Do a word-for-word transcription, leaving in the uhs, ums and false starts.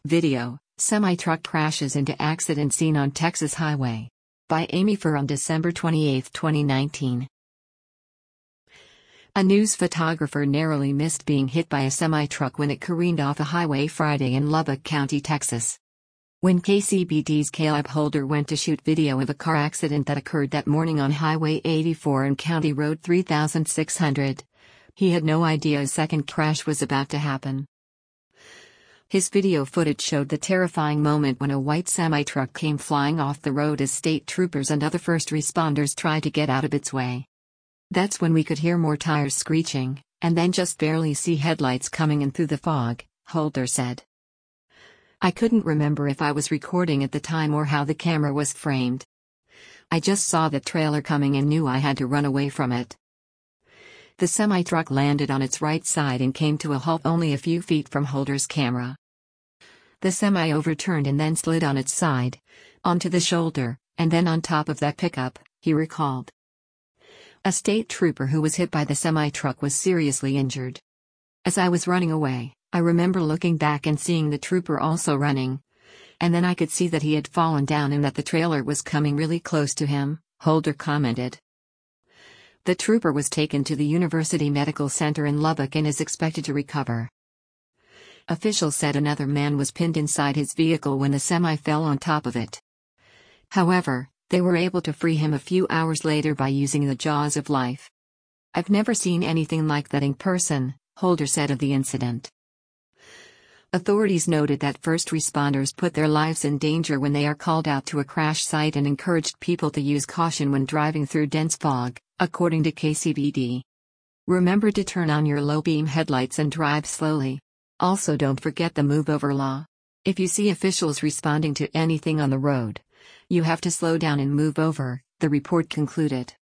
Video: Semi-truck crashes into accident scene on Texas highway. By Amy Furr on December twenty-eighth, twenty nineteen. A news photographer narrowly missed being hit by a semi-truck when it careened off a highway Friday in Lubbock County, Texas. When K C B D's Caleb Holder went to shoot video of a car accident that occurred that morning on Highway eighty-four and County Road three thousand six hundred, he had no idea a second crash was about to happen. His video footage showed the terrifying moment when a white semi-truck came flying off the road as state troopers and other first responders tried to get out of its way. "That's when we could hear more tires screeching, and then just barely see headlights coming in through the fog," Holder said. "I couldn't remember if I was recording at the time or how the camera was framed. I just saw the trailer coming and knew I had to run away from it." The semi-truck landed on its right side and came to a halt only a few feet from Holder's camera. The semi overturned and then slid on its side, onto the shoulder, and then on top of that pickup, he recalled. A state trooper who was hit by the semi-truck was seriously injured. "As I was running away, I remember looking back and seeing the trooper also running. And then I could see that he had fallen down and that the trailer was coming really close to him," Holder commented. The trooper was taken to the University Medical Center in Lubbock and is expected to recover. Officials said another man was pinned inside his vehicle when the semi fell on top of it. However, they were able to free him a few hours later by using the jaws of life. "I've never seen anything like that in person," Holder said of the incident. Authorities noted that first responders put their lives in danger when they are called out to a crash site and encouraged people to use caution when driving through dense fog, according to K C B D. "Remember to turn on your low-beam headlights and drive slowly. Also, don't forget the move-over law. If you see officials responding to anything on the road, you have to slow down and move over," the report concluded.